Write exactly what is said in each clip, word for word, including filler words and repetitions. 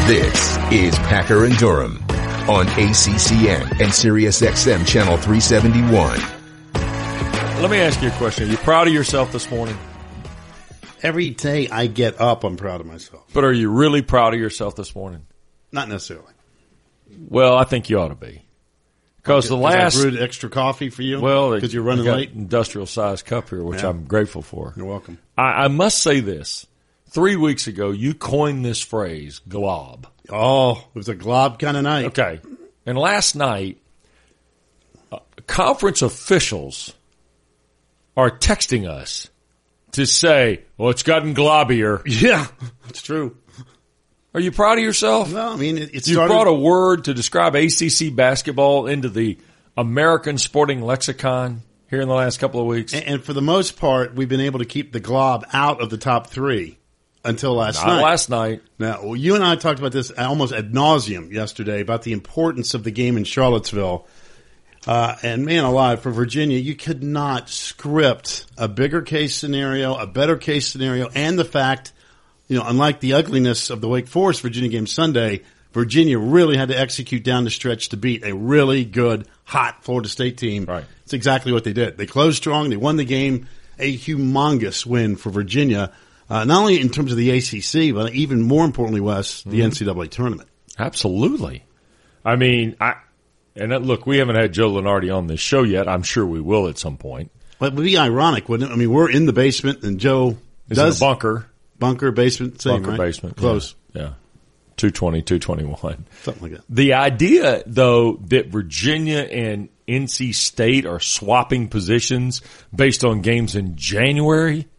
This is Packer and Durham on A C C N and Sirius X M Channel three seventy-one. Let me ask you a question. Are you proud of yourself this morning? Every day I get up, I'm proud of myself. But are you really proud of yourself this morning? Not necessarily. Well, I think you ought to be. Because the last... I brewed extra coffee for you? Well, because you're running got late? Industrial-sized cup here, which yeah. I'm grateful for. You're welcome. I, I must say this. Three weeks ago, you coined this phrase, glob. Oh, it was a glob kind of night. Okay. And last night, uh, conference officials are texting us to say, well, it's gotten globbier. Yeah, that's true. Are you proud of yourself? Well, I mean, it, it you started... brought a word to describe A C C basketball into the American sporting lexicon here in the last couple of weeks. And, and for the most part, we've been able to keep the glob out of the top three. Until last Not night. last night. Now, well, you and I talked about this almost ad nauseum yesterday about the importance of the game in Charlottesville. Uh, and man alive, for Virginia, you could not script a bigger case scenario, a better case scenario, and the fact, you know, unlike the ugliness of the Wake Forest Virginia game Sunday, Virginia really had to execute down the stretch to beat a really good, hot Florida State team. Right. It's exactly what they did. They closed strong. They won the game. A humongous win for Virginia. Uh, not only in terms of the A C C, but even more importantly, Wes, the mm-hmm. N C double A tournament. Absolutely. I mean, I and that, look, we haven't had Joe Lunardi on this show yet. I'm sure we will at some point. But it would be ironic, wouldn't it? I mean, we're in the basement, and Joe Is does in a bunker, bunker basement, same, bunker right? basement, close, yeah, yeah. two twenty, two twenty-one something like that. The idea, though, that Virginia and N C State are swapping positions based on games in January.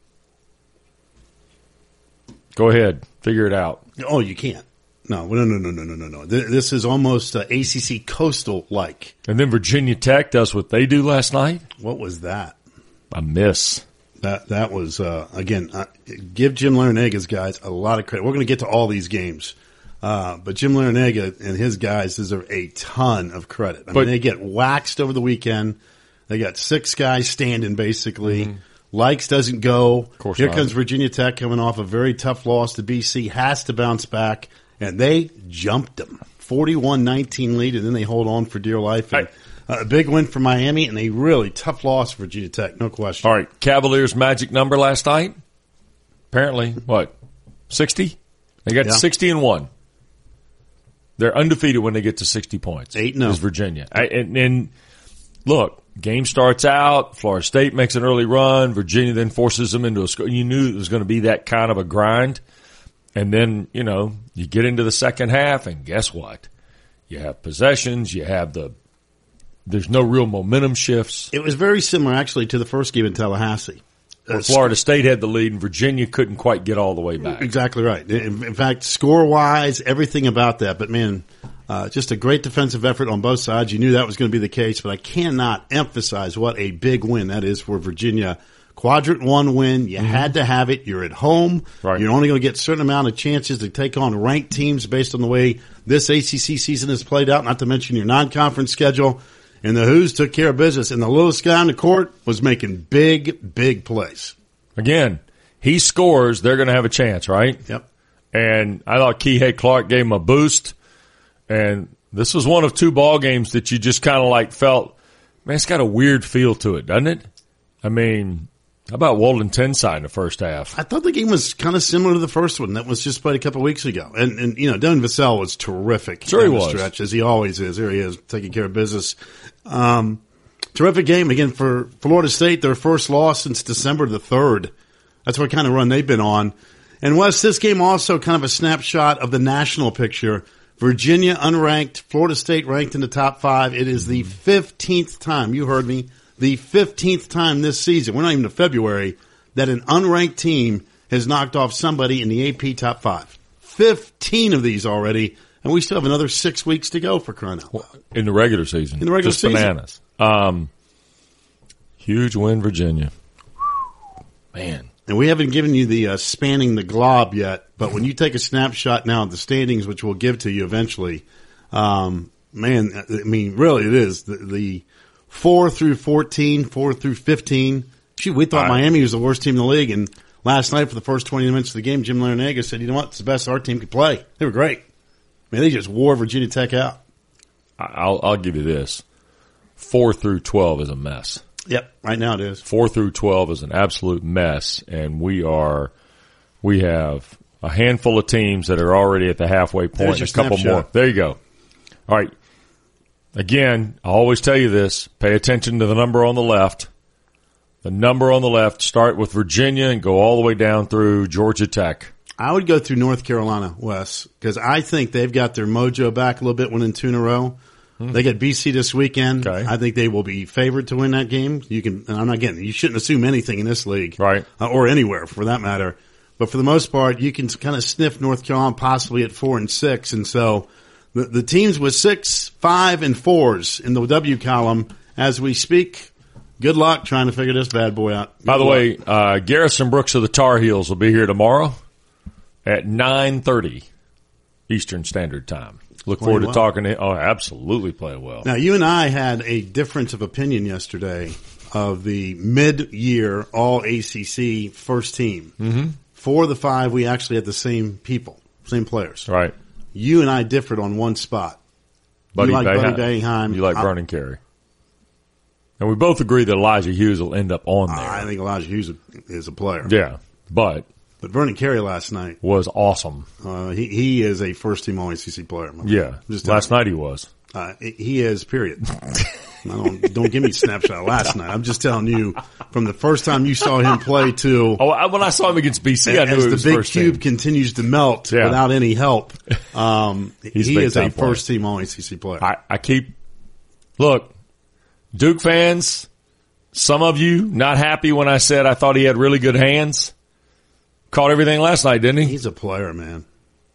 Go ahead. Figure it out. Oh, you can't. No, no, no, no, no, no, no, no. This is almost uh, A C C coastal-like. And then Virginia Tech does what they do last night? What was that? A miss. That that was, uh, again, uh, give Jim Larrañaga's guys a lot of credit. We're going to get to all these games. Uh, but Jim Larrañaga and his guys deserve a ton of credit. I but, mean, they get waxed over the weekend. They got six guys standing, basically. Mm-hmm. Likes doesn't go. Of course Here not. comes Virginia Tech coming off a very tough loss to B C, has to bounce back, and they jumped them. forty-one nineteen lead, and then they hold on for dear life. And, uh, a big win for Miami, and a really tough loss for Virginia Tech, no question. All right, Cavaliers' magic number last night? Apparently, what, sixty? They got yeah. to sixty and one. They're undefeated when they get to sixty points. eight and oh. Is Virginia. I, and, and look, game starts out, Florida State makes an early run, Virginia then forces them into a score. You knew it was going to be that kind of a grind. And then, you know, you get into the second half, and guess what? You have possessions, you have the – there's no real momentum shifts. It was very similar, actually, to the first game in Tallahassee. Where Florida State had the lead, and Virginia couldn't quite get all the way back. Exactly right. In, in fact, score-wise, everything about that. But, man – Uh, just a great defensive effort on both sides. You knew that was going to be the case, but I cannot emphasize what a big win that is for Virginia. Quadrant one win. You mm-hmm. had to have it. You're at home. Right. You're only going to get a certain amount of chances to take on ranked teams based on the way this A C C season has played out, not to mention your non-conference schedule. And the Hoos took care of business. And the littlest guy on the court was making big, big plays. Again, he scores, they're going to have a chance, right? Yep. And I thought Kihei Clark gave him a boost. And this was one of two ball games that you just kind of like felt, man, it's got a weird feel to it, doesn't it? I mean, how about Walden Tenside in the first half? I thought the game was kind of similar to the first one that was just played a couple of weeks ago. And, and you know, Devin Vassell was terrific. Sure he in the was. Stretch, as he always is. Here he is, taking care of business. Um, terrific game, again, for Florida State, their first loss since December the third. That's what kind of run they've been on. And, Wes, this game also kind of a snapshot of the national picture. Virginia unranked, Florida State ranked in the top five. It is the fifteenth time, you heard me, the fifteenth time this season, we're not even in February, that an unranked team has knocked off somebody in the A P top five. Fifteen of these already, and we still have another six weeks to go for crying out loud. In the regular season. In the regular Just season. bananas. Um, huge win, Virginia. Man. And we haven't given you the uh, spanning the glob yet, but when you take a snapshot now of the standings, which we'll give to you eventually, um, man, I mean, really it is. The, the four through fourteen, four through fifteen. Shoot, we thought right. Miami was the worst team in the league, and last night for the first twenty minutes of the game, Jim Larinaga said, you know what, it's the best our team could play. They were great. Man, they just wore Virginia Tech out. I'll, I'll give you this. Four through twelve is a mess. Yep, right now it is. Four through twelve is an absolute mess, and we are we have a handful of teams that are already at the halfway point. There's A couple snapshot. more. There you go. All right. Again, I always tell you this. Pay attention to the number on the left. The number on the left, start with Virginia and go all the way down through Georgia Tech. I would go through North Carolina, Wes, because I think they've got their mojo back a little bit, winning two in a row. Hmm. They get B C this weekend. Okay. I think they will be favored to win that game. You can, and I'm not getting, you shouldn't assume anything in this league. Right. Uh, or anywhere for that matter. But for the most part, you can kind of sniff North Carolina possibly at four and six. And so the, the teams with six, five, and fours in the W column as we speak, good luck trying to figure this bad boy out. Good By the luck. way, uh, Garrison Brooks of the Tar Heels will be here tomorrow at nine thirty Eastern Standard Time. Look Playing forward to well. talking to him. Oh, absolutely play well. Now, you and I had a difference of opinion yesterday of the mid-year all A C C first team. Mm-hmm. Four of the five, we actually had the same people, same players. Right. You and I differed on one spot. Buddy, you like Boeheim. Buddy Boeheim. You like I- Vernon Carey. And we both agree that Elijah Hughes will end up on there. I think Elijah Hughes is a player. Yeah, but But Vernon Carey last night, was awesome. uh, he, he is a first-team all A C C player. my Yeah, man. Just last telling night he was. you. Uh, he is, period. I don't, don't give me a snapshot of last night. I'm just telling you, from the first time you saw him play to Oh, I, when I saw him against B C, I knew as it the was big first cube team. continues to melt Yeah. without any help, um, He's he big is a time player. first-team all A C C player. I, I keep look, Duke fans. Some of you not happy when I said I thought he had really good hands. Caught everything last night, didn't he? He's a player, man.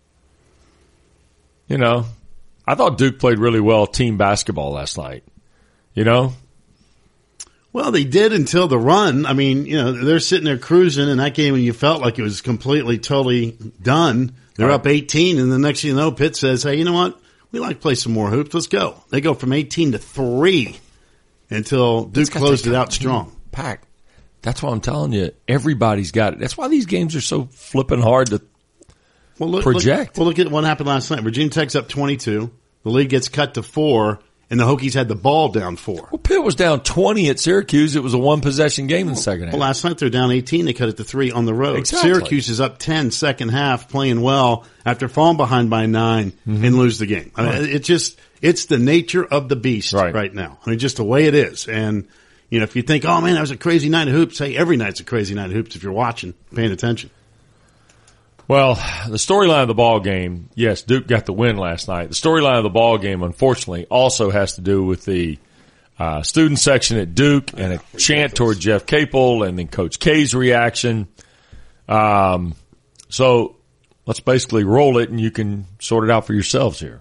You know, I thought Duke played really well team basketball last night. You know, Well, they did until the run. I mean, you know, they're sitting there cruising in that game and you felt like it was completely, totally done. They're Right. up eighteen, and the next thing you know, Pitt says, hey, you know what? We like to play some more hoops. Let's go. They go from eighteen to three until Duke closed it out strong. Pack. That's why I'm telling you, everybody's got it. That's why these games are so flipping hard to Well, look, project. Look, well, look at what happened last night. Virginia Tech's up twenty-two. The lead gets cut to four, and the Hokies had the ball down four. Well, Pitt was down twenty at Syracuse. It was a one possession game in the second half. Well, last night they're down eighteen. They cut it to three on the road. Exactly. Syracuse is up ten second half, playing well after falling behind by nine and lose the game. I mean, Right. it just, it's the nature of the beast Right. right. now. I mean, just the way it is. And, you know, if you think, oh man, that was a crazy night of hoops, hey, every night's a crazy night of hoops if you're watching, paying attention. Well, the storyline of the ball game, yes, Duke got the win last night. The storyline of the ball game, unfortunately, also has to do with the uh, student section at Duke and a chant toward Jeff Capel and then Coach K's reaction. Um, so let's basically roll it and you can sort it out for yourselves here.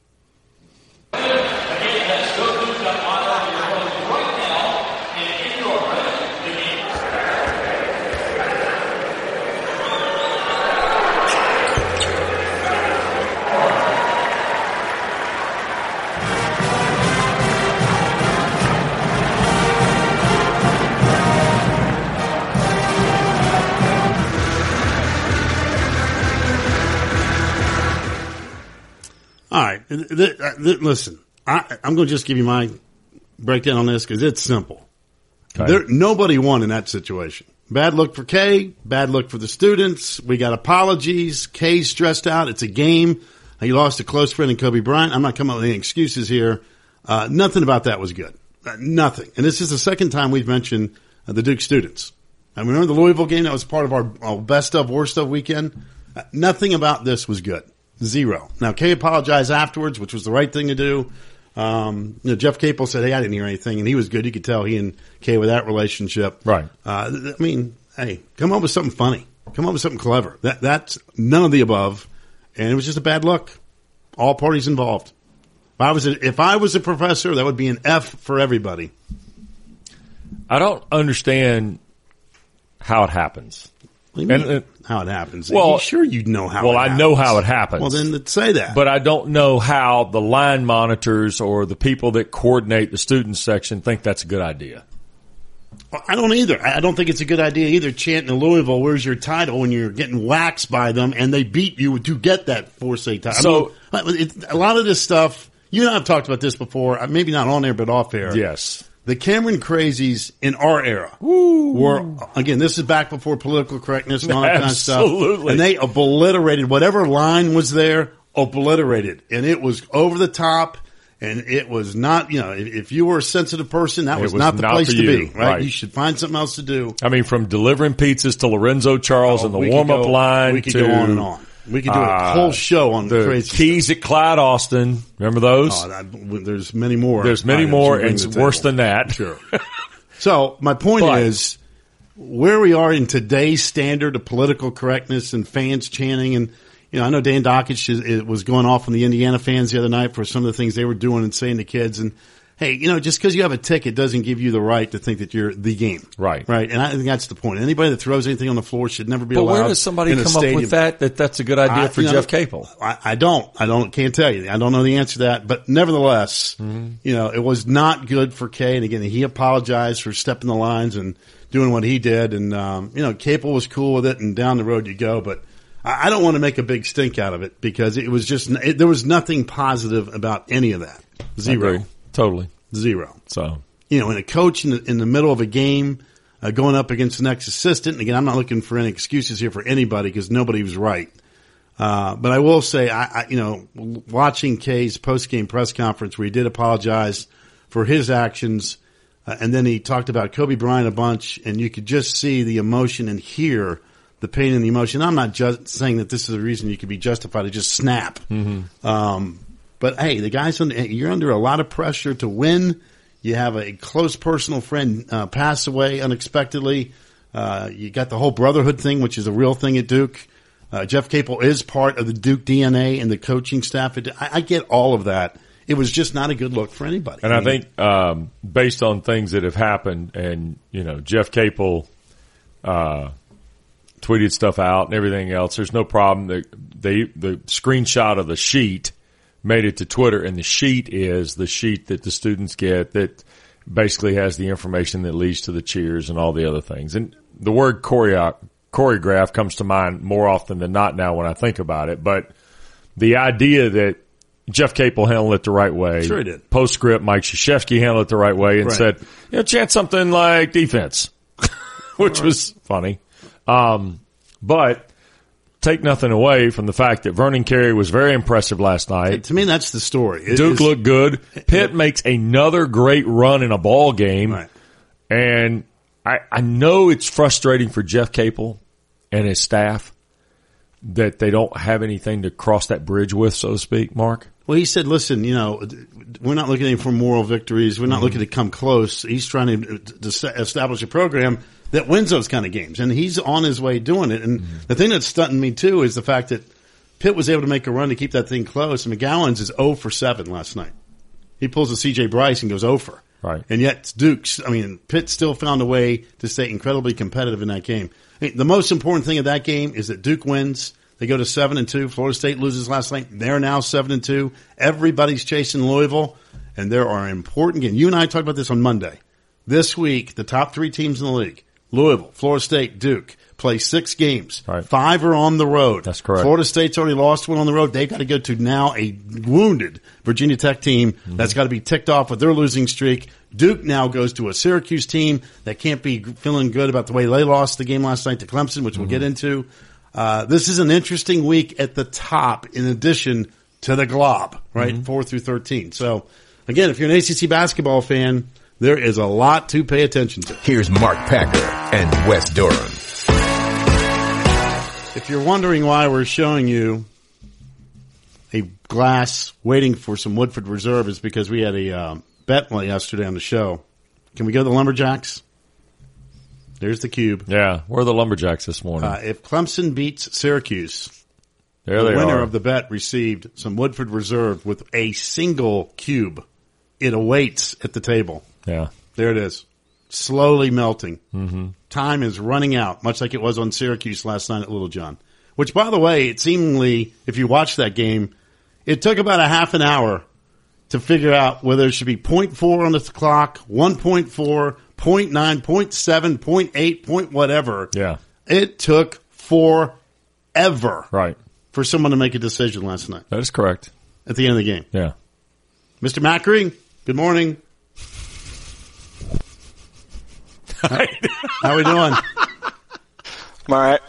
All right. Th- th- th- listen, I, I'm going to just give you my breakdown on this because it's simple. Okay. There, nobody won in that situation. Bad look for Kay, bad look for the students. We got apologies. Kay's stressed out. It's a game. He lost a close friend in Kobe Bryant. I'm not coming up with any excuses here. Uh, nothing about that was good. Uh, nothing. And this is the second time we've mentioned uh, the Duke students. And remember the Louisville game? That was part of our, our best of, worst of weekend. Uh, nothing about this was good. Zero. Now, Kay apologized afterwards, which was the right thing to do. Um, you know, Jeff Capel said, hey, I didn't hear anything, and he was good. You could tell he and Kay with that relationship. Right. Uh, th- I mean, hey, come up with something funny. Come up with something clever. That That's none of the above, and it was just a bad look. All parties involved. If I was a, if I was a professor, that would be an F for everybody. I don't understand how it happens. What do you mean, And, uh, how it happens? well, You sure you know how well, it I happens. know how it happens. Well, then let's say that. But I don't know how the line monitors or the people that coordinate the student section think that's a good idea. I don't either. I don't think it's a good idea either, chanting in Louisville, where's your title, when you're getting waxed by them and they beat you to get that four state title. So, I mean, it, a lot of this stuff, you and I have talked about this before, maybe not on air, but off air. Yes. The Cameron Crazies in our era Ooh. were, again, this is back before political correctness and all that kind of stuff. Absolutely. And they obliterated whatever line was there, obliterated. And it was over the top. And it was not, you know, if you were a sensitive person, that was, was not the not place for to you. be, right? Right. You should find something else to do. I mean, from delivering pizzas to Lorenzo Charles Oh, and the we could warm-up go- line We could to go on and on. We could do a uh, whole show on the crazy keys at Clyde Austin. Remember those? stuff. Oh, that, there's many more. There's many items more, you bring and to it's the worse table. than that. Sure. So my point But- is, where we are in today's standard of political correctness and fans chanting, and you know, I know Dan Dockich is, is, was going off on the Indiana fans the other night for some of the things they were doing and saying to kids. And hey, you know, just because you have a ticket doesn't give you the right to think that you're the game, Right. Right, and I think that's the point. Anybody that throws anything on the floor should never be But allowed. where does somebody in a come up stadium. with that, that that's a good idea I- for you know, Jeff Capel? I, I don't. I don't. Can't tell you. I don't know the answer to that. But nevertheless, Mm-hmm. you know, it was not good for Kay. And again, he apologized for stepping the lines and doing what he did. And um, you know, Capel was cool with it. And down the road you go. But I, I don't want to make a big stink out of it because it was just it, there was nothing positive about any of that. Zero. I agree. Totally. Zero. So You know, and a coach in the, in the middle of a game uh, going up against the next assistant. And again, I'm not looking for any excuses here for anybody because nobody was right. Uh, but I will say, I, I you know, watching Kay's post-game press conference where he did apologize for his actions, uh, and then he talked about Kobe Bryant a bunch, and you could just see the emotion and hear the pain and the emotion. I'm not just saying that this is a reason you could be justified to just snap. Mm-hmm. Um, but hey, the guy's under, you're under a lot of pressure to win. You have a close personal friend uh, pass away unexpectedly. Uh, you got the whole brotherhood thing, which is a real thing at Duke. Uh, Jeff Capel is part of the Duke D N A and the coaching staff. I, I get all of that. It was just not a good look for anybody. And I, I, mean, think um, based on things that have happened, and you know, Jeff Capel uh, tweeted stuff out and everything else. There's no problem. They, they the screenshot of the sheet made it to Twitter, and the sheet is the sheet that the students get that basically has the information that leads to the cheers and all the other things. And the word choreo- choreograph comes to mind more often than not now when I think about it. But the idea that Jeff Capel handled it the right way. Sure he did. Postscript, Mike Krzyzewski handled it the right way and Right. said, you know, chant something like defense, which was funny. Um, but take nothing away from the fact that Vernon Carey was very impressive last night. to me, that's the story. It- Duke it's- looked good. Pitt makes another great run in a ball game. Right. And I, I know it's frustrating for Jeff Capel and his staff that they don't have anything to cross that bridge with, so to speak, Mark. Well, he said, listen, you know, we're not looking for moral victories. We're not Mm-hmm. looking to come close. He's trying to, to establish a program that wins those kind of games. And he's on his way doing it. And Mm-hmm. the thing that's stunting me, too, is the fact that Pitt was able to make a run to keep that thing close. And McGowan's is zero for seven last night. He pulls a C J Bryce and goes zero for. Right. And yet Duke's, I mean, Pitt still found a way to stay incredibly competitive in that game. I mean, the most important thing of that game is that Duke wins. They go to seven and two. Florida State loses last night. They're now seven and two. Everybody's chasing Louisville, and there are important games. You and I talked about this on Monday. This week, the top three teams in the league: Louisville, Florida State, Duke, play six games. Right. Five are on the road. That's correct. Florida State's already lost one on the road. They've got to go to now a wounded Virginia Tech team Mm-hmm. that's got to be ticked off with their losing streak. Duke now goes to a Syracuse team that can't be feeling good about the way they lost the game last night to Clemson, which we'll get Mm-hmm. into. Uh, this is an interesting week at the top in addition to the glob, right? Mm-hmm. Four through thirteen. So again, if you're an A C C basketball fan, there is a lot to pay attention to. Here's Mark Packer and Wes Durham. If you're wondering why we're showing you a glass waiting for some Woodford Reserve, is because we had a uh, bet yesterday on the show. Can we go to the Lumberjacks? There's the cube. Yeah, we're the Lumberjacks this morning. Uh, if Clemson beats Syracuse, there the they winner are. of the bet received some Woodford Reserve with a single cube. It awaits at the table. yeah. There it is. Slowly melting. Mm-hmm. Time is running out, much like it was on Syracuse last night at Little John. Which, by the way, it seemingly, if you watch that game, it took about a half an hour to figure out whether it should be point four on the clock, one point four, point nine, point seven, point eight, point whatever. Yeah. It took forever Right. for someone to make a decision last night That is correct. at the end of the game. Yeah. Mister Macri, good morning. How we doing? I'm all right.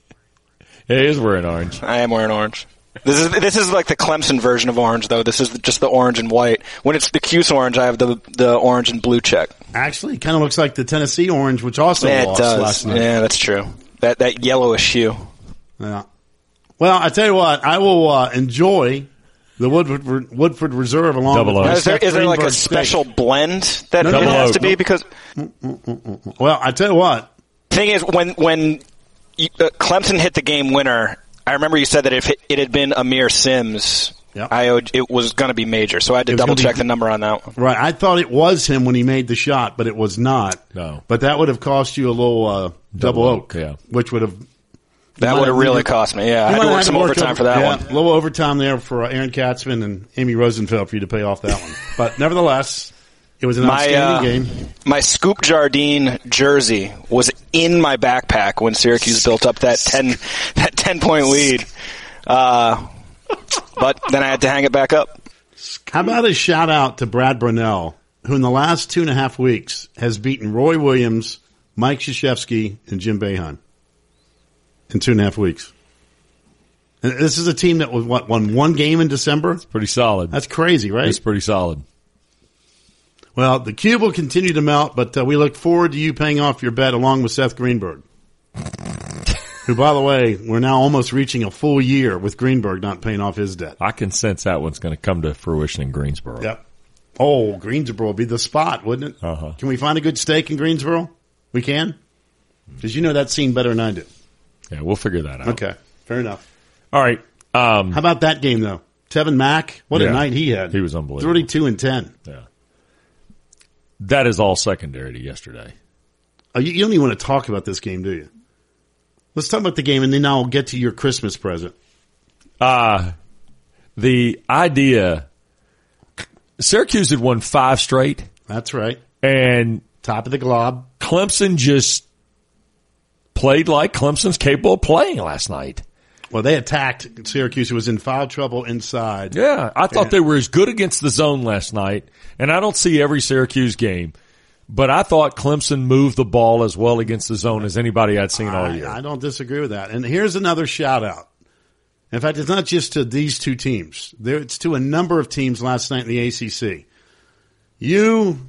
It is wearing orange. I am wearing orange. This is this is like the Clemson version of orange, though. This is just the orange and white. When it's the Cuse orange, I have the the orange and blue check. Actually, it kind of looks like the Tennessee orange, which also Yeah, it lost does. last night. Yeah, that's true. That that yellowish hue. Yeah. Well, I tell you what, I will uh, enjoy the Woodford Woodford Reserve along Double with O. my Is there Seth is there like a Greenberg steak. special blend that No, it no, has no, to be? no. Because Well, I tell you what, thing is, when when you, uh, Clemson hit the game winner, I remember you said that if it, it had been Amir Sims, Yep. I owed, it was going to be major. So I had to It was double gonna be- check the number on that one. right? I thought it was him when he made the shot, but it was not. No. But that would have cost you a little uh, double, Double oak, oak, yeah. which would have That might would have have- really cost me. Yeah, I You had might to work have some to work overtime over- for that yeah, one. A little overtime there for uh, Aaron Katzman and Amy Rosenfeld for you to pay off that one. But nevertheless, it was an My outstanding uh, game. my Scoop Jardine jersey was in my backpack when Syracuse built up that ten that ten point lead. Uh, but then I had to hang it back up. How about a shout out to Brad Brunell, who in the last two and a half weeks has beaten Roy Williams, Mike Krzyzewski, and Jim Boeheim in two and a half weeks. And this is a team that was what won one game in December. Pretty solid. That's crazy, right? It's pretty solid. Well, the cube will continue to melt, but uh, we look forward to you paying off your bet along with Seth Greenberg, who, by the way, we're now almost reaching a full year with Greenberg not paying off his debt. I can sense that one's going to come to fruition in Greensboro. Yep. Oh, Greensboro would be the spot, wouldn't it? Uh-huh. Can we find a good steak in Greensboro? We can? Because you know that scene better than I do. Yeah, we'll figure that out. Okay, fair enough. All right. Um, How about that game, though? Tevin Mack, what Yeah. a night he had. He was unbelievable. thirty-two and ten. yeah. That is all secondary to yesterday. Oh, you, you don't even want to talk about this game, do you? Let's talk about the game, and then I'll get to your Christmas present. Uh, the idea, Syracuse had won five straight, That's right. and Top of the glob. Clemson just played like Clemson's capable of playing last night. Well, they attacked Syracuse, who was in foul trouble inside. Yeah, I thought Yeah. they were as good against the zone last night, and I don't see every Syracuse game, but I thought Clemson moved the ball as well against the zone as anybody I'd seen all I, year. I don't disagree with that. And here's another shout out. In fact, it's not just to these two teams. There, it's to a number of teams last night in the A C C. You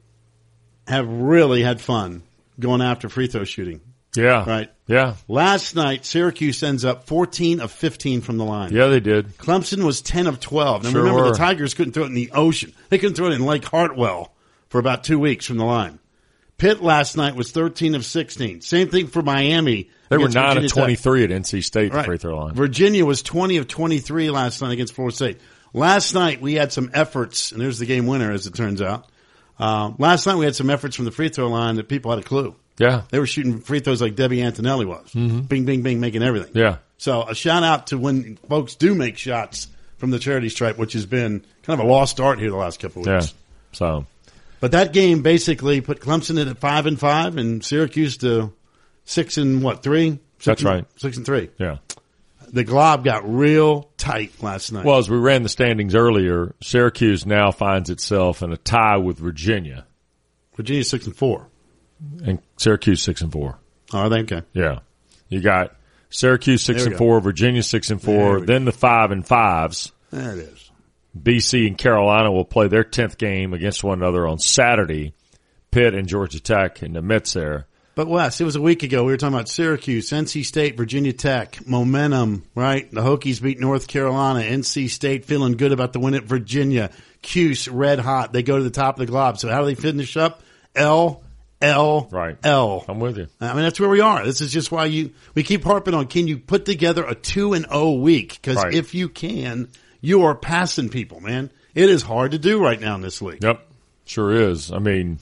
have really had fun going after free throw shooting. Yeah. Right. Yeah. Last night, Syracuse ends up fourteen of fifteen from the line. Yeah, they did. Clemson was ten of twelve. Now Sure remember, were. the Tigers couldn't throw it in the ocean. They couldn't throw it in Lake Hartwell for about two weeks from the line. Pitt last night was thirteen of sixteen. Same thing for Miami. They were against nine Virginia of Tech. twenty-three at N C State, the Right. free throw line. Virginia was twenty of twenty-three last night against Florida State. Last night we had some efforts, and there's the game winner as it turns out. Uh, last night we had some efforts from the free throw line that people had a clue. Yeah. They were shooting free throws like Debbie Antonelli was. Mm-hmm. Bing, bing, bing, making everything. Yeah. So a shout out to when folks do make shots from the charity stripe, which has been kind of a lost art here the last couple of Yeah. weeks. So, But that game basically put Clemson in at five and five and Syracuse to six and what, three? Six That's and- right. Six and three. yeah. The glob got real tight last night. Well, as we ran the standings earlier, Syracuse now finds itself in a tie with Virginia, Virginia's six and four. and Syracuse six and four. Oh, are they? Okay. Yeah. You got Syracuse six There we and go. four, Virginia six and There four, we then the five and fives. There it is. B C and Carolina will play their tenth game against one another on Saturday. Pitt and Georgia Tech in the midst there. But Wes, it was a week ago. We were talking about Syracuse, N C State, Virginia Tech, momentum, right? The Hokies beat North Carolina. N C State feeling good about the win at Virginia. Cuse, red hot. They go to the top of the glob. So how do they finish up? L, L, Right. L. I'm with you. I mean, that's where we are. This is just why you, we keep harping on, can you put together a two and oh week? Because Right. if you can, you are passing people, man. It is hard to do right now in this league. Yep. Sure is. I mean,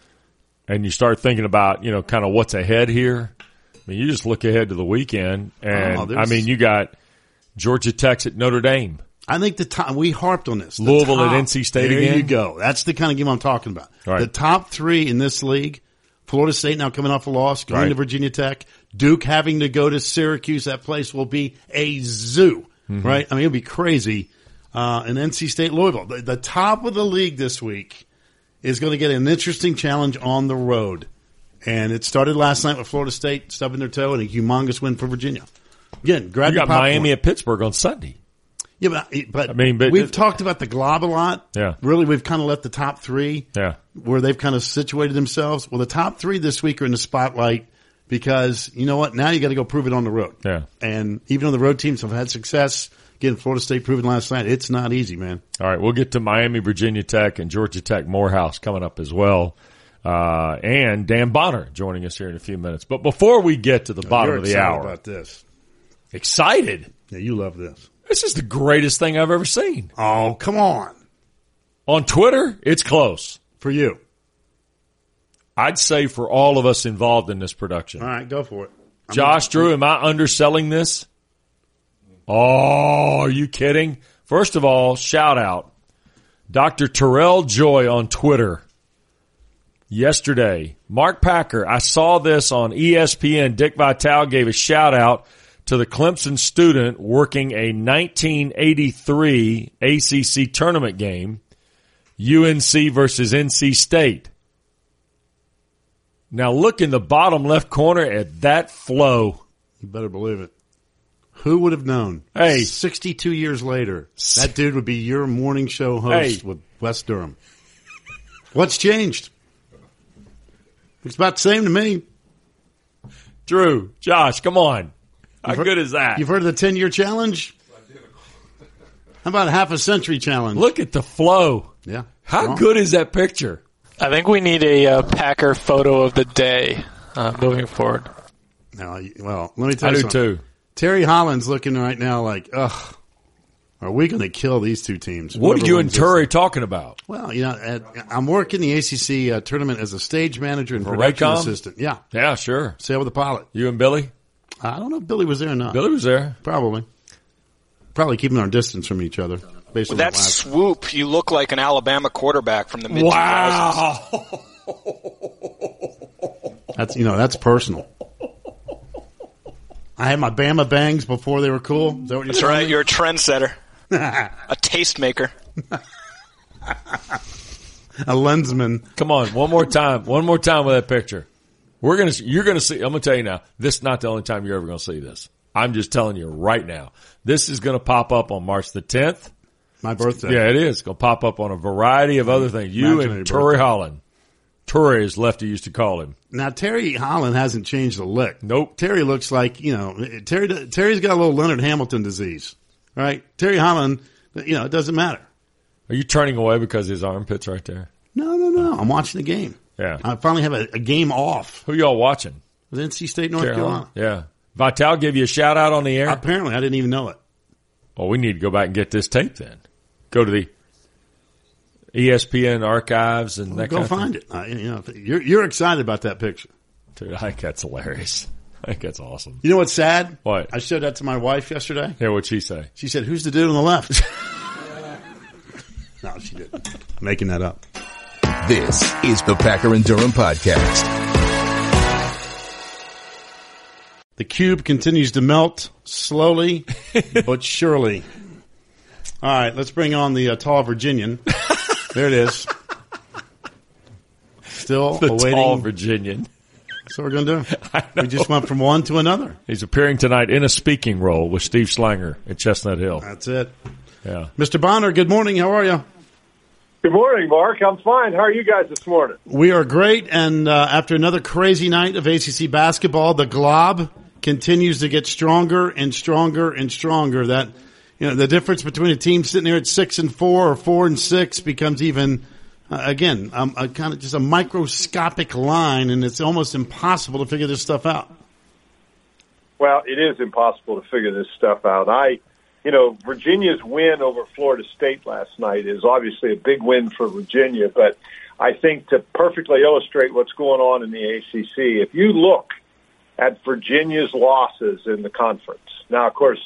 and you start thinking about, you know, kind of what's ahead here. I mean, you just look ahead to the weekend, and Oh, I there's- mean, you got Georgia Tech's at Notre Dame. I think the top, we harped on this. The Louisville top, at N C State there again? you go. That's the kind of game I'm talking about. Right. The top three in this league, Florida State now coming off a loss, going Right. to Virginia Tech, Duke having to go to Syracuse. That place will be a zoo, Mm-hmm. right? I mean, it'll be crazy. Uh, and N C State, Louisville. The, the top of the league this week is going to get an interesting challenge on the road. And it started last night with Florida State stubbing their toe and a humongous win for Virginia. Again, grab You your got popcorn. Miami at Pittsburgh on Sunday. Yeah, but, but, I mean, but we've it- talked about the glob a lot. Yeah. Really, we've kind of let the top three Yeah. where they've kind of situated themselves. Well, the top three this week are in the spotlight because, you know what, now you got to go prove it on the road. Yeah. And even though the road teams have had success, again, Florida State proven last night, it's not easy, man. All right, we'll get to Miami, Virginia Tech, and Georgia Tech Morehouse coming up as well. Uh, and Dan Bonner joining us here in a few minutes. But before we get to the bottom You're of the excited hour, about this. excited. Yeah, you love this. This is the greatest thing I've ever seen. Oh, come on. On Twitter, it's close. For you. I'd say for all of us involved in this production. All right, go for it. I'm Josh, Drew, am I underselling this? Oh, are you kidding? First of all, shout out. Doctor Terrell Joy on Twitter yesterday. Mark Packer, I saw this on E S P N. Dick Vitale gave a shout out to the Clemson student working a nineteen eighty-three A C C tournament game, U N C versus N C State. Now look in the bottom left corner at that flow. You better believe it. Who would have known? Hey. sixty-two years later, that dude would be your morning show host Hey. with Wes Durham. What's changed? It's about the same to me. Drew, Josh, come on. How You've heard- good is that? You've heard of the ten-year challenge? How about a half a century challenge? Look at the flow. Yeah. How Strong. good is that picture? I think we need a uh, Packer photo of the day uh, moving forward. No, you- well, let me tell I you do something. too. Terry Holland's looking right now like, ugh, are we going to kill these two teams? What are Whoever you and wins this Turry talking about? Well, you know, at, I'm working the A C C uh, tournament as a stage manager and For production Raycom? assistant. Yeah, Yeah, sure. sail with the pilot. You and Billy? I don't know if Billy was there or not. Billy was there. Probably. Probably keeping our distance from each other. Based on With that the last. swoop, you look like an Alabama quarterback from the mid two thousands. Wow. That's you know that's personal. I had my Bama bangs before they were cool. Is that what you're That's saying? right. You're a trendsetter, a tastemaker. A lensman. Come on, one more time. One more time with that picture. We're gonna. You're gonna see. I'm gonna tell you now. This is not the only time you're ever gonna see this. I'm just telling you right now. This is gonna pop up on March the tenth. My birthday. Yeah, it is. It's gonna pop up on a variety of other things. You Imaginary and Turry birthday. Holland. Turry, as Lefty used to call him. Now Terry Holland hasn't changed a lick. Nope. Terry looks like you know Terry. Terry's got a little Leonard Hamilton disease. All right. Terry Holland. You know it doesn't matter. Are you turning away because his armpit's right there? No, no, no. I'm watching the game. Yeah. I finally have a, a game off Who y'all watching? with N C State, North Carolina. Yeah. Vital give you a shout out on the air. Apparently, I didn't even know it. Well, we need to go back and get this tape then. Go to the E S P N archives and that Go kind of find thing. it. Uh, you know, you're you're excited about that picture. Dude, I think that's hilarious. I think that's awesome. You know what's sad? What? I showed that to my wife yesterday. Yeah, what'd she say? She said, "Who's the dude on the left?" No, she didn't. Making that up. This is the Packer and Durham Podcast. The cube continues to melt slowly but surely. All right, let's bring on the uh, tall Virginian. There it is. Still The awaiting. tall Virginian. That's what we're going to do. We just went from one to another. He's appearing tonight in a speaking role with Steve Slanger at Chestnut Hill. That's it. Yeah. Mister Bonner, good morning. How are you? Good morning, Mark. I'm fine. How are you guys this morning? We are great, and uh, after another crazy night of A C C basketball, the glob continues to get stronger and stronger and stronger. That you know, the difference between a team sitting there at six and four or four and six becomes even, uh, again, um, a kind of just a microscopic line, and it's almost impossible to figure this stuff out. Well, it is impossible to figure this stuff out. I, you know, Virginia's win over Florida State last night is obviously a big win for Virginia, but I think to perfectly illustrate what's going on in the A C C, if you look at Virginia's losses in the conference, now, of course,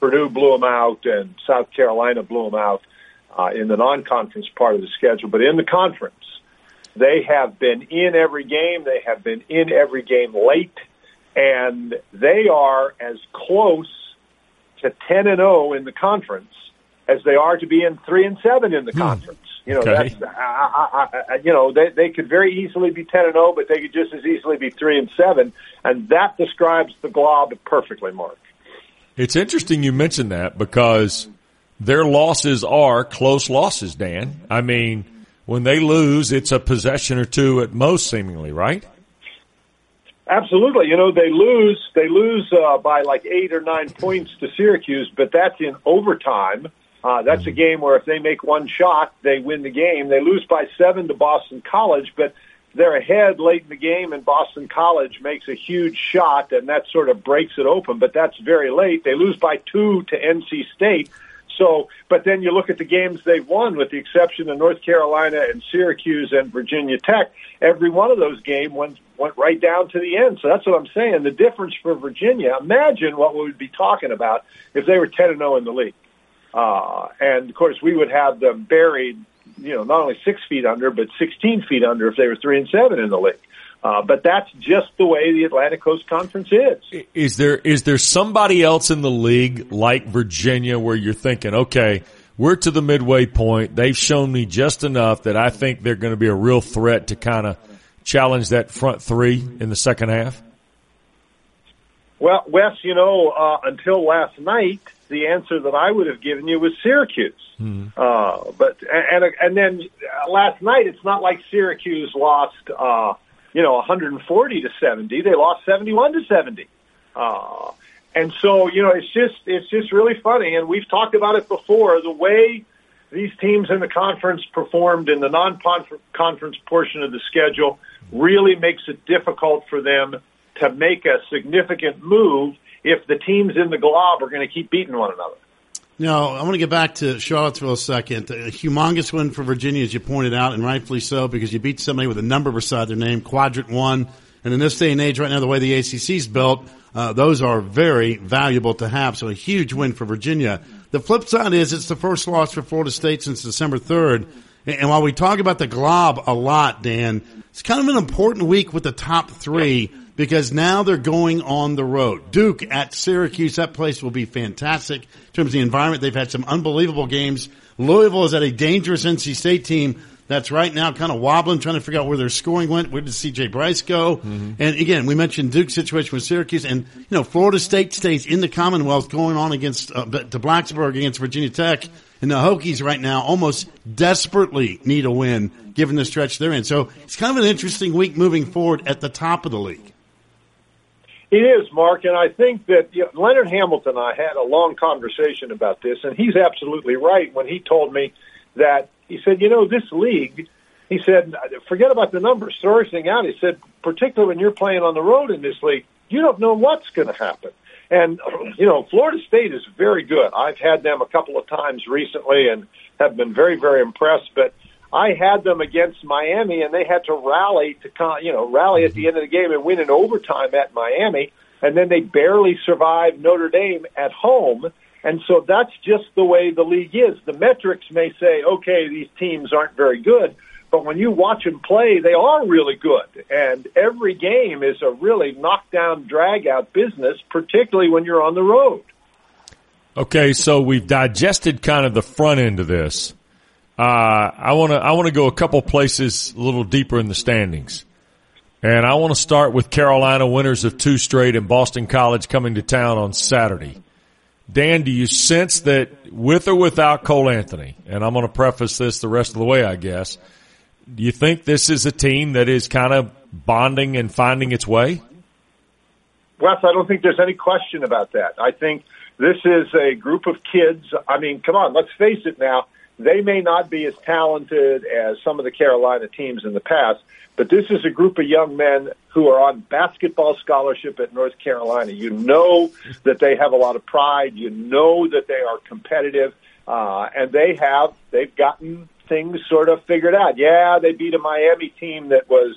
Purdue blew them out, and South Carolina blew them out uh, in the non-conference part of the schedule. But in the conference, they have been in every game. They have been in every game late, and they are as close to ten and oh in the conference as they are to be in three and seven in the conference. You know, Okay. that's, I, I, I, you know, they, they could very easily be ten and oh, but they could just as easily be three and seven, and that describes the Glob perfectly, Mark. It's interesting you mentioned that because their losses are close losses, Dan. I mean, when they lose, it's a possession or two at most, seemingly, right? Absolutely. You know, they lose, they lose uh, by like eight or nine points to Syracuse, but that's in overtime. Uh, that's a game where if they make one shot, they win the game. They lose by seven to Boston College, but they're ahead late in the game, and Boston College makes a huge shot, and that sort of breaks it open, but that's very late. They lose by two to N C State. So, but then you look at the games they've won, with the exception of North Carolina and Syracuse and Virginia Tech. Every one of those games went, went right down to the end. So that's what I'm saying. The difference for Virginia, imagine what we would be talking about if they were ten and oh in the league. Uh, and, of course, we would have them buried, you know, not only six feet under, but sixteen feet under if they were three and seven in the league. Uh, but that's just the way the Atlantic Coast Conference is. Is there is there somebody else in the league like Virginia where you're thinking, okay, we're to the midway point. They've shown me just enough that I think they're going to be a real threat to kind of challenge that front three in the second half? Well, Wes, you know, uh, until last night, the answer that I would have given you was Syracuse. Mm-hmm. Uh, but and and then last night, it's not like Syracuse lost, uh, you know, one forty to seventy. They lost seventy-one to seventy. Uh, and so, you know, it's just it's just really funny. And we've talked about it before. The way these teams in the conference performed in the non-conference portion of the schedule really makes it difficult for them to make a significant move if the teams in the Glob are going to keep beating one another. Now, I want to get back to Charlottesville a second. A humongous win for Virginia, as you pointed out, and rightfully so, because you beat somebody with a number beside their name, quadrant one. And in this day and age right now, the way the A C C's built, uh, those are very valuable to have. So a huge win for Virginia. The flip side is it's the first loss for Florida State since December third. And while we talk about the Glob a lot, Dan, it's kind of an important week with the top three because now they're going on the road. Duke at Syracuse, that place will be fantastic in terms of the environment. They've had some unbelievable games. Louisville is at a dangerous N C State team that's right now kind of wobbling, trying to figure out where their scoring went. Where did C J Bryce go? Mm-hmm. And again, we mentioned Duke's situation with Syracuse, and you know Florida State stays in the Commonwealth, going on against uh, to Blacksburg against Virginia Tech, and the Hokies right now almost desperately need a win given the stretch they're in. So it's kind of an interesting week moving forward at the top of the league. It is, Mark, and I think that you know, Leonard Hamilton and I had a long conversation about this, and he's absolutely right when he told me that he said, you know, this league, he said, forget about the numbers, throw everything out. He said, particularly when you're playing on the road in this league, you don't know what's going to happen. And, you know, Florida State is very good. I've had them a couple of times recently and have been very, very impressed, but I had them against Miami, and they had to rally to, you know, rally at the end of the game and win in overtime at Miami, and then they barely survived Notre Dame at home. And so that's just the way the league is. The metrics may say, okay, these teams aren't very good, but when you watch them play, they are really good. And every game is a really knockdown, drag-out business, particularly when you're on the road. Okay, so we've digested kind of the front end of this. Uh, I want to I want to go a couple places a little deeper in the standings. And I want to start with Carolina, winners of two straight, and Boston College coming to town on Saturday. Dan, do you sense that with or without Cole Anthony, and I'm going to preface this the rest of the way, I guess, do you think this is a team that is kind of bonding and finding its way? Wes, I don't think there's any question about that. I think this is a group of kids. I mean, come on, let's face it now. They may not be as talented as some of the Carolina teams in the past, but this is a group of young men who are on basketball scholarship at North Carolina. You know that they have a lot of pride. You know that they are competitive, uh, and they have they've gotten things sort of figured out. Yeah, they beat a Miami team that was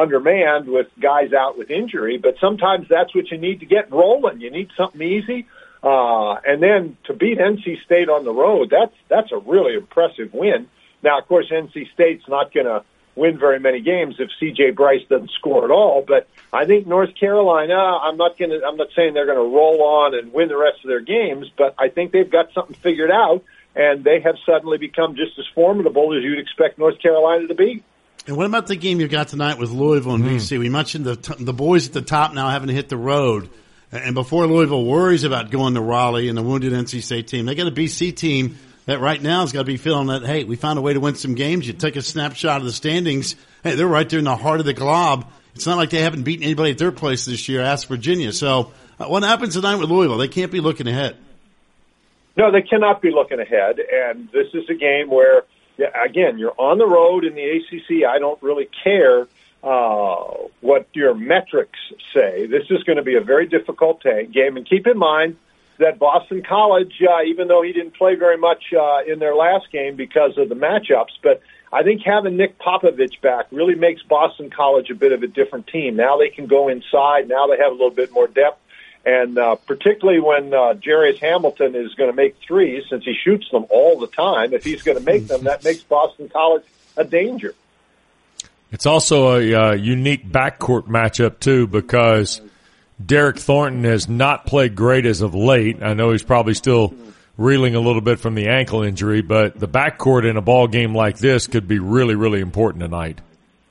undermanned with guys out with injury, but sometimes that's what you need to get rolling. You need something easy. Uh, and then to beat N C State on the road, that's that's a really impressive win. Now, of course, N C State's not going to win very many games if C J Bryce doesn't score at all. But I think North Carolina, I'm not going to, I'm not saying they're going to roll on and win the rest of their games, but I think they've got something figured out, and they have suddenly become just as formidable as you'd expect North Carolina to be. And what about the game you got tonight with Louisville and mm. B C? We mentioned the t- the boys at the top now having to hit the road. And before Louisville worries about going to Raleigh and the wounded N C State team, they got a B C team that right now has got to be feeling that, hey, we found a way to win some games. You take a snapshot of the standings. Hey, they're right there in the heart of the glob. It's not like they haven't beaten anybody at their place this year. Ask Virginia. So uh, what happens tonight with Louisville? They can't be looking ahead. No, they cannot be looking ahead. And this is a game where, yeah, again, you're on the road in the A C C. I don't really care uh, what your metrics say. This is going to be a very difficult t- game. And keep in mind that Boston College, uh, even though he didn't play very much uh, in their last game because of the matchups, but I think having Nick Popovich back really makes Boston College a bit of a different team. Now they can go inside. Now they have a little bit more depth. And uh, particularly when uh, Jarius Hamilton is going to make threes, since he shoots them all the time, if he's going to make them, that makes Boston College a danger. It's also a uh, unique backcourt matchup, too, because Derek Thornton has not played great as of late. I know he's probably still reeling a little bit from the ankle injury, but the backcourt in a ball game like this could be really, really important tonight.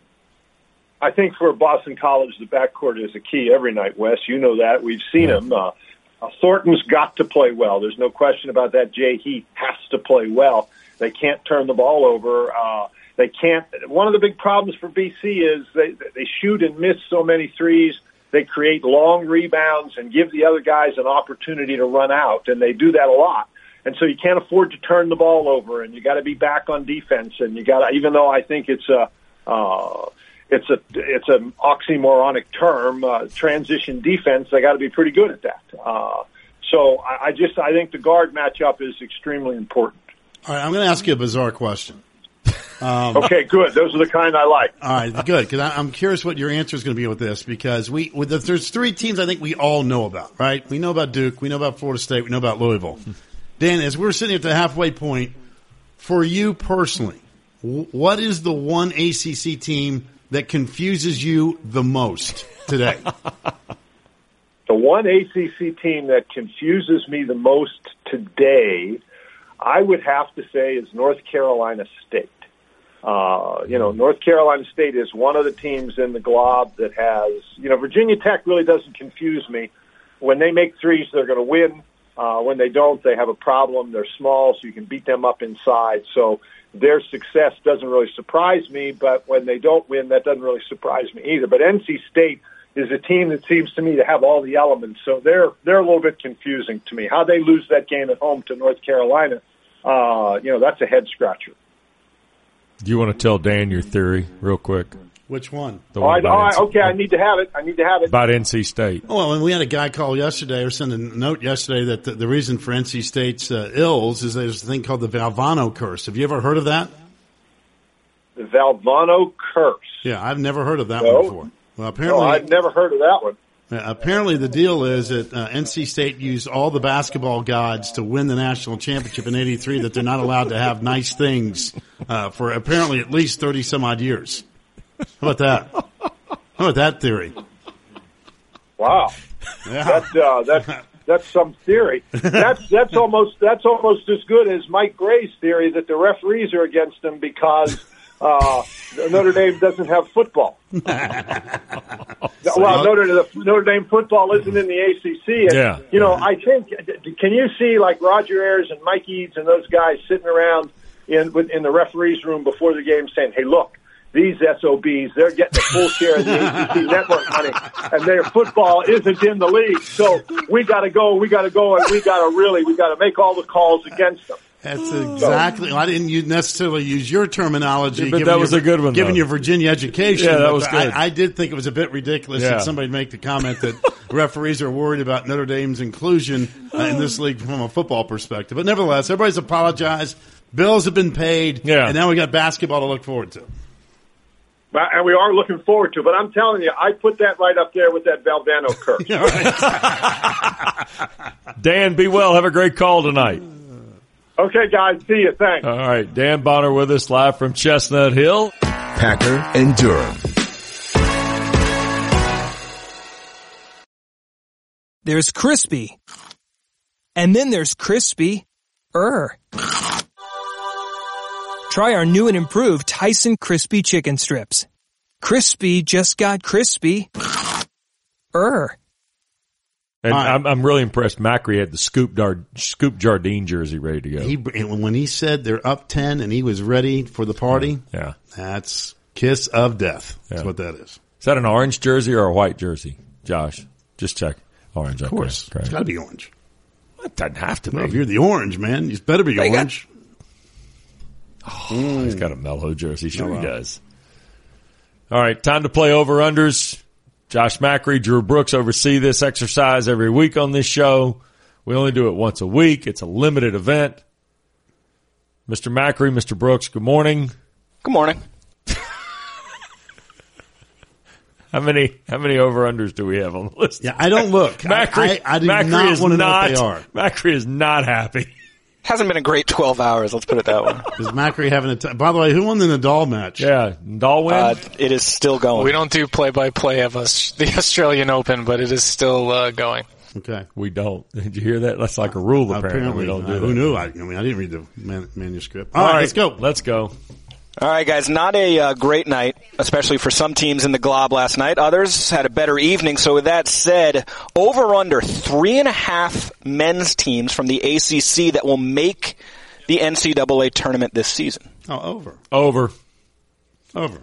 I think for Boston College, the backcourt is a key every night, Wes. You know that. We've seen yeah. him. Uh, uh, Thornton's got to play well. There's no question about that, Jay. He has to play well. They can't turn the ball over. Uh, they can't. One of the big problems for B C is they, they shoot and miss so many threes. They create long rebounds and give the other guys an opportunity to run out, and they do that a lot. And so you can't afford to turn the ball over, and you got to be back on defense. And you got to, even though I think it's a, uh, it's a, it's an oxymoronic term, uh, transition defense, they got to be pretty good at that. Uh, so I, I just, I think the guard matchup is extremely important. All right, I'm going to ask you a bizarre question. Um, okay, good. Those are the kind I like. All right, good, because I'm curious what your answer is going to be with this, because we with the, there's three teams I think we all know about, right? We know about Duke, we know about Florida State, we know about Louisville. Dan, as we're sitting at the halfway point, for you personally, w- what is the one A C C team that confuses you the most today? The one A C C team that confuses me the most today, I would have to say, is North Carolina State. Uh, you know, North Carolina State is one of the teams in the glob that has, you know, Virginia Tech really doesn't confuse me. When they make threes, they're going to win. Uh, when they don't, they have a problem. They're small, so you can beat them up inside. So their success doesn't really surprise me, but when they don't win, that doesn't really surprise me either. But N C State is a team that seems to me to have all the elements, so they're they're a little bit confusing to me. How they lose that game at home to North Carolina, uh, you know, that's a head-scratcher. Do you want to tell Dan your theory real quick? Which one? The one all right, all right, okay, I need to have it. I need to have it. About N C State. Oh, well, and we had a guy call yesterday or send a note yesterday that the, the reason for N C State's uh, ills is there's a thing called the Valvano curse. Have you ever heard of that? The Valvano curse. Yeah, I've never heard of that no. one before. Well, apparently, no, I've never heard of that one. Uh, apparently, the deal is that uh, N C State used all the basketball gods to win the national championship in eighty-three, that they're not allowed to have nice things uh, for apparently at least thirty some odd years. How about that? How about that theory? Wow, yeah. that uh, that that's some theory. That's that's almost that's almost as good as Mike Gray's theory that the referees are against them because uh, Notre Dame doesn't have football. Well, Notre the Notre Dame football isn't in the A C C. And, yeah. You know, I think, can you see like Roger Ayers and Mike Eads and those guys sitting around in in the referees room before the game saying, "Hey, look, these S O Bs, they're getting a full share of the A C C network money, and their football isn't in the league. So we got to go, we got to go, and we got to really, we got to make all the calls against them." That's exactly. I didn't necessarily use your terminology, yeah, but that was your, a good one. Given though. your Virginia education, yeah, that but was good. I, I did think it was a bit ridiculous yeah. that somebody make the comment that referees are worried about Notre Dame's inclusion uh, in this league from a football perspective. But nevertheless, everybody's apologized. Bills have been paid, yeah. and now we got basketball to look forward to. And we are looking forward to it. But I'm telling you, I put that right up there with that Valvano curse. Dan, be well. Have a great call tonight. Okay, guys. See you. Thanks. All right. Dan Bonner with us live from Chestnut Hill. Packer and Durham. There's crispy. And then there's crispy-er. Try our new and improved Tyson Crispy Chicken Strips. Crispy just got crispy-er. And Right. I'm, I'm really impressed. Macri had the Scoop, Dar- Scoop Jardine jersey ready to go. He, when he said they're up ten and he was ready for the party, yeah. that's kiss of death. That's Yeah. what that is. Is that an orange jersey or a white jersey, Josh? Just check. Orange, Of course. Okay. It's got to be orange. It doesn't have to be. Well, if you're the orange, man, you better be They got- orange. Oh, he's got a mellow jersey. Sure he does. All right, time to play over-unders. Josh Macri, Drew Brooks oversee this exercise every week on this show. We only do it once a week. It's a limited event. Mister Macri, Mister Brooks, good morning. Good morning. How many how many over-unders do we have on the list? Yeah, I don't look. Macri, I, I, I do Macri not is want to know not, what they are. Macri is not happy. Hasn't been a great twelve hours, let's put it that way. Is Macri having a t- By the way, who won the Nadal match? Yeah, Nadal win? Uh, it is still going. We don't do play-by-play of us, the Australian Open, but it is still uh, going. Okay. We don't. Did you hear that? That's like a rule, apparently. Apparently, we don't do uh, that. who knew? I, I mean, I didn't read the man, manuscript. All All right, right, let's go. Let's go. All right, guys, not a uh, great night, especially for some teams in the Glob last night. Others had a better evening. So with that said, over under three and a half men's teams from the A C C that will make the N C double A tournament this season. Oh, over, Over. over.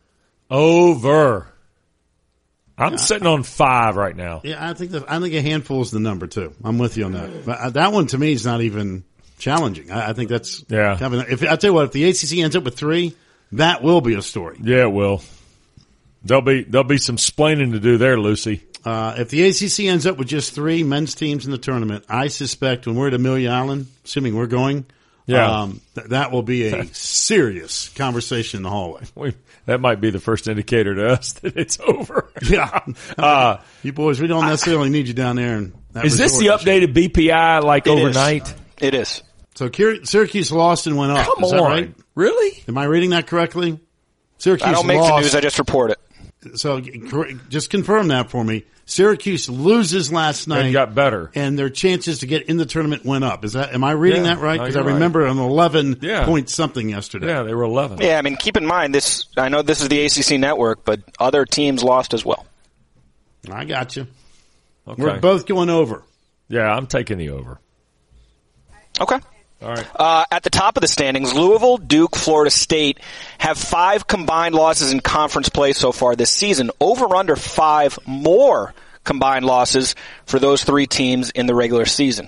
Over. I'm sitting on five right now. Yeah, I think that I think a handful is the number too. I'm with you on that. But uh, that one to me is not even challenging. I, I think that's Yeah. Kind of, if I tell you what, if the A C C ends up with three, that will be a story. Yeah, it will. There'll be there'll be some splaining to do there, Lucy. Uh, if the A C C ends up with just three men's teams in the tournament, I suspect when we're at Amelia Island, assuming we're going, Yeah. um, th- that will be a serious conversation in the hallway. We, that might be the first indicator to us that it's over. Yeah, Uh, you boys, we don't necessarily need you down there. And is this the updated B P I like It is. overnight? It is. So Kyr- Syracuse lost and went up. Come Is that on. right? Really? Am I reading that correctly? Syracuse I don't make lost. the news, I just report it. So cor- just confirm that for me. Syracuse loses last night. And got better. And their chances to get in the tournament went up. Is that? Am I reading Yeah. that right? No, Because I you're right. remember an eleven Yeah. point something yesterday. Yeah, they were eleven. Yeah, I mean, keep in mind this. I know this is the A C C network, but other teams lost as well. I got you. Okay. We're both going over. Yeah, I'm taking the over. Okay. All right. Uh, at the top of the standings, Louisville, Duke, Florida State have five combined losses in conference play so far this season. Over under five more combined losses for those three teams in the regular season.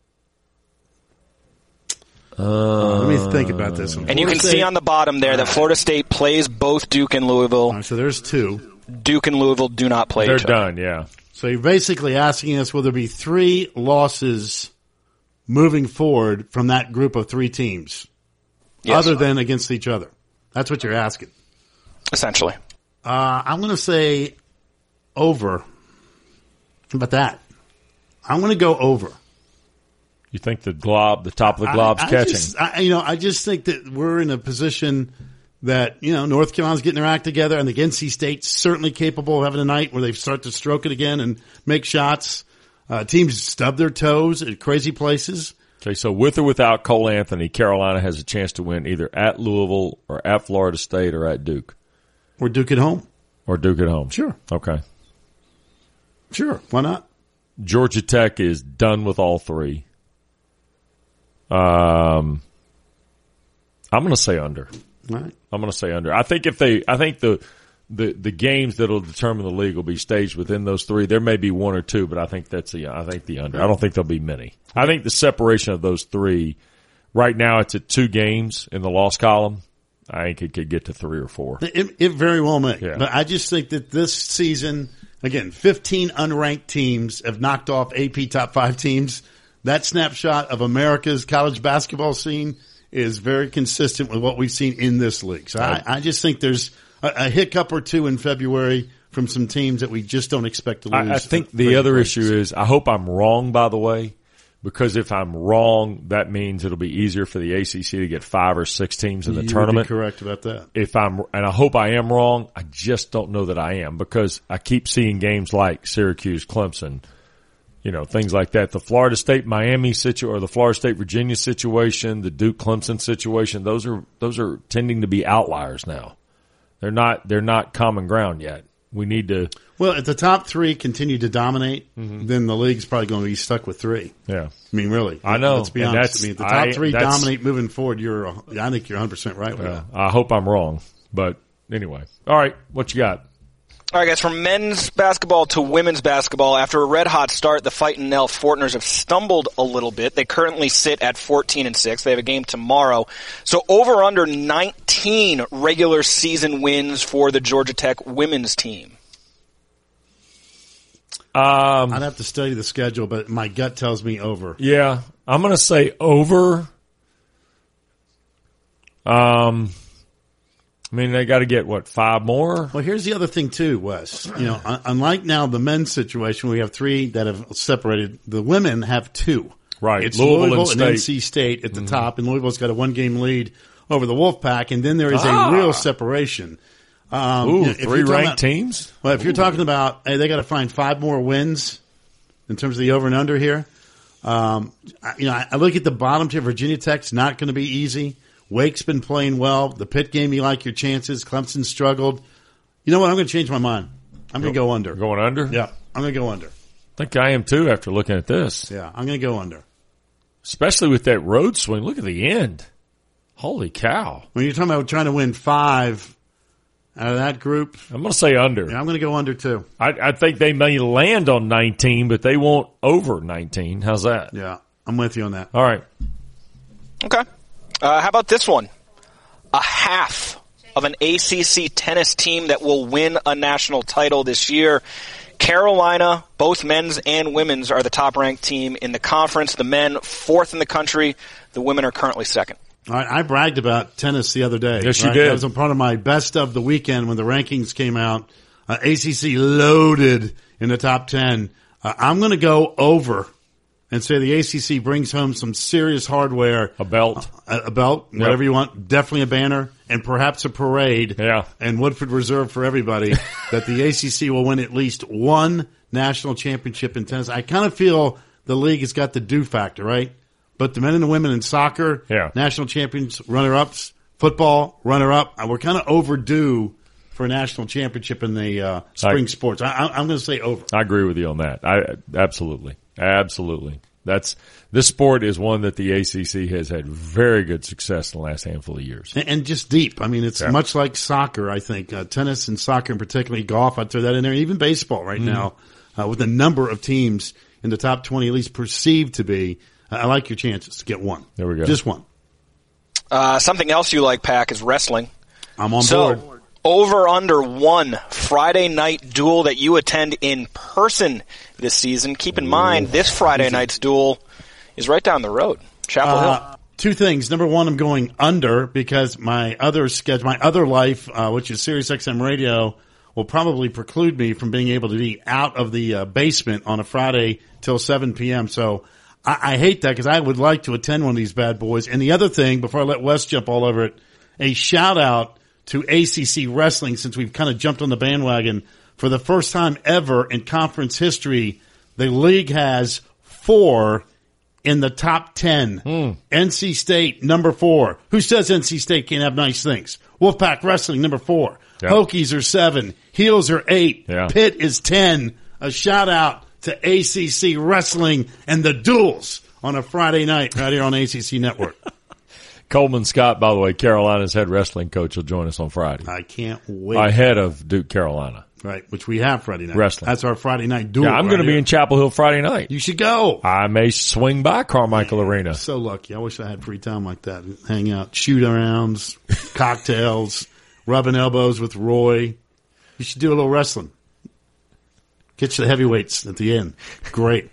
Uh, Let me think about this one. And you can see on the bottom there that Florida State plays both Duke and Louisville. All right, so there's two. Duke and Louisville do not play They're each other. done, yeah. So you're basically asking us will there be three losses moving forward from that group of three teams, Yes, other than against each other? That's what you're asking. essentially. Uh, I'm going to say over. How about that? I'm going to go over. You think the glob, the top of the glob's I, I catching? Just, I, you know, I just think that we're in a position that, you know, North Carolina's getting their act together. I think N C State's certainly capable of having a night where they start to stroke it again and make shots. Uh, teams stub their toes at crazy places. Okay, so with or without Cole Anthony, Carolina has a chance to win either at Louisville or at Florida State or at Duke. Or Duke at home. Or Duke at home. Sure. Okay. Sure. Why not? Georgia Tech is done with all three. Um, I'm going to say under. All right. I'm going to say under. I think if they, I think the, the, the games that'll determine the league will be staged within those three. There may be one or two, but I think that's the, I think the under. I don't think there'll be many. I think the separation of those three, right now it's at two games in the loss column. I think it could get to three or four. It, it very well may. Yeah. But I just think that this season, again, fifteen unranked teams have knocked off A P top five teams. That snapshot of America's college basketball scene is very consistent with what we've seen in this league. So I, I just think there's a, a hiccup or two in February from some teams that we just don't expect to lose. I, I think for- the for other breaks. issue is, I hope I'm wrong, by the way, because if I'm wrong, that means it'll be easier for the A C C to get five or six teams in the you tournament. Would be correct about that. If I'm, and I hope I am wrong, I just don't know that I am because I keep seeing games like Syracuse, Clemson, you know, things like that. The Florida State Miami situation or the Florida State Virginia situation, the Duke Clemson situation, those are those are tending to be outliers now. They're not they're not common ground yet. We need to. Well, if the top three continue to dominate, mm-hmm. then the league's probably going to be stuck with three. Yeah, I mean, really, I know. Let's be and honest. I mean, if the top I, three dominate moving forward, you're. I think you're one hundred percent right with yeah, that. I hope I'm wrong, but anyway. All right, what you got? All right, guys, from men's basketball to women's basketball, after a red-hot start, the Fightin' Nell Fortners have stumbled a little bit. They currently sit at fourteen and six. They have a game tomorrow. So over under nineteen regular season wins for the Georgia Tech women's team. Um, I'd have to study the schedule, but my gut tells me over. Yeah, I'm going to say over. Um, I mean, they got to get, what, five more? Well, here's the other thing, too, Wes. You know, unlike now the men's situation, we have three that have separated. The women have two. Right. It's Louisville, Louisville and, and N C State at the mm-hmm. top, and Louisville's got a one-game lead over the Wolfpack, and then there is ah. a real separation. Um, Ooh, you know, three ranked about, teams? Well, if Ooh. you're talking about, hey, they got to find five more wins in terms of the over and under here. Um, I, you know, I, I look at the bottom tier. Virginia Tech's not going to be easy. Wake's been playing well. The Pitt game, you like your chances. Clemson struggled. You know what? I'm going to change my mind. I'm going to go under. Going under? Yeah, I'm going to go under. I think I am too after looking at this. Yeah, I'm going to go under. Especially with that road swing. Look at the end. Holy cow. When you're talking about trying to win five out of that group, I'm going to say under. Yeah, I'm going to go under too. I, I think they may land on nineteen, but they won't over nineteen. How's that? Yeah, I'm with you on that. All right. Okay. Uh, how about this one? A half of an A C C tennis team that will win a national title this year. Carolina, both men's and women's, are the top-ranked team in the conference. The men, fourth in the country. The women are currently second. All right, I bragged about tennis the other day. Yes, right? you did. That was a part of my best of the weekend when the rankings came out. Uh, A C C loaded in the top ten. Uh, I'm going to go over and say the A C C brings home some serious hardware. A belt. A, a belt, Yep. whatever you want. Definitely a banner and perhaps a parade. Yeah. And Woodford Reserve for everybody that the A C C will win at least one national championship in tennis. I kind of feel the league has got the do factor, right? But the men and the women in soccer, yeah. national champions, runner-ups, football, runner-up. We're kind of overdue for a national championship in the uh, spring I, sports. I, I'm going to say over. I agree with you on that. I absolutely, absolutely. That's this sport is one that the A C C has had very good success in the last handful of years, and, and just deep. I mean, it's yeah. much like soccer. I think uh, tennis and soccer, and particularly golf. I'd throw that in there. Even baseball right mm-hmm. now, uh, with a number of teams in the top twenty, at least perceived to be. I like your chances to get one. There we go. Just one. Uh, something else you like, Pack, is wrestling. I'm on so, board. Over under one Friday night duel that you attend in person this season. Keep in mind, this Friday night's duel is right down the road. Chapel uh, Hill. Two things. Number one, I'm going under because my other schedule, my other life, uh, which is Sirius X M Radio, will probably preclude me from being able to be out of the uh, basement on a Friday till seven p.m. So I, I hate that because I would like to attend one of these bad boys. And the other thing, before I let Wes jump all over it, a shout out to A C C Wrestling, since we've kind of jumped on the bandwagon. For the first time ever in conference history, the league has four in the top ten. Mm. N C State, number four. Who says N C State can't have nice things? Wolfpack Wrestling, number four. Yep. Hokies are seven. Heels are eight. Yeah. Pitt is ten. A shout out to A C C Wrestling and the duels on a Friday night right here on A C C Network. Coleman Scott, by the way, Carolina's head wrestling coach, will join us on Friday. I can't wait. Ahead of Duke, Carolina. Right, which we have Friday night. Wrestling. That's our Friday night duel. Yeah, I'm right going to be here. in Chapel Hill Friday night. You should go. I may swing by Carmichael Man, Arena. So lucky. I wish I had free time like that. Hang out, shoot arounds, cocktails, rubbing elbows with Roy. You should do a little wrestling. Get you the heavyweights at the end. Great.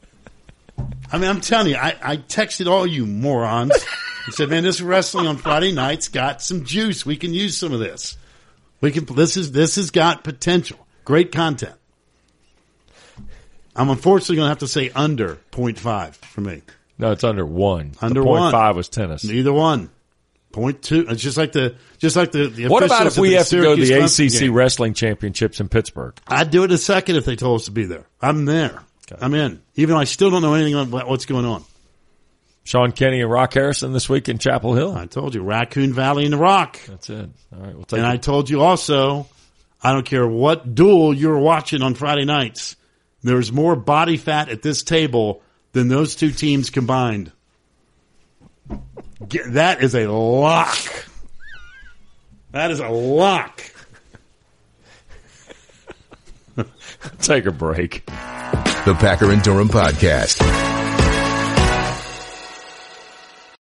I mean, I'm telling you, I, I texted all you morons. I said, man, this wrestling on Friday night's got some juice. We can use some of this. We can. This is this has got potential. Great content. I'm unfortunately going to have to say under point five for me. No, it's under one. Under the point one. five was tennis. Neither one. Point two. It's just like the just like the. the What about if we have to go to the A C C game. Wrestling Championships in Pittsburgh? I'd do it in a second if they told us to be there. I'm there. Okay. I'm in. Even though I still don't know anything about what's going on. Sean Kenny and Rock Harrison this week in Chapel Hill. I told you, Raccoon Valley and the Rock. That's it. All right, we'll take And it. I told you also, I don't care what duel you're watching on Friday nights, there's more body fat at this table than those two teams combined. Get, that is a lock. That is a lock. Take a break. The Packer and Durham Podcast.